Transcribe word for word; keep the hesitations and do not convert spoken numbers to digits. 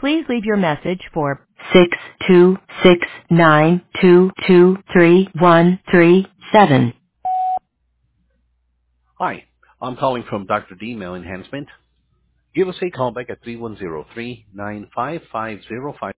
Please leave your message for six two six nine two two three one three seven. Hi, I'm calling from Doctor D Mail Enhancement. Give us a call back at three one zero, three nine five, five zero five.